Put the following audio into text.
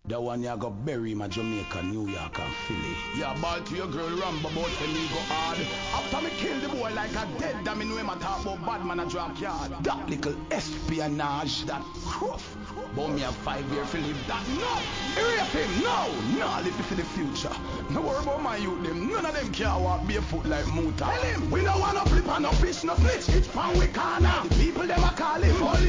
The one you got bury my Jamaica, New York and Philly. Yeah, ball to your girl Rambo about when me go hard. After me kill the boy like a dead, that me know him a talk about bad man a drop yard. That little espionage, that cruff. But me a 5 year for live that. No! Erase him, no! Nah, live for the future. No worry about my youth, them. None of them can walk barefoot like Muta. Tell him, we don't want no flip and no fish, no snitch. It's pan we corner. The people them a call him.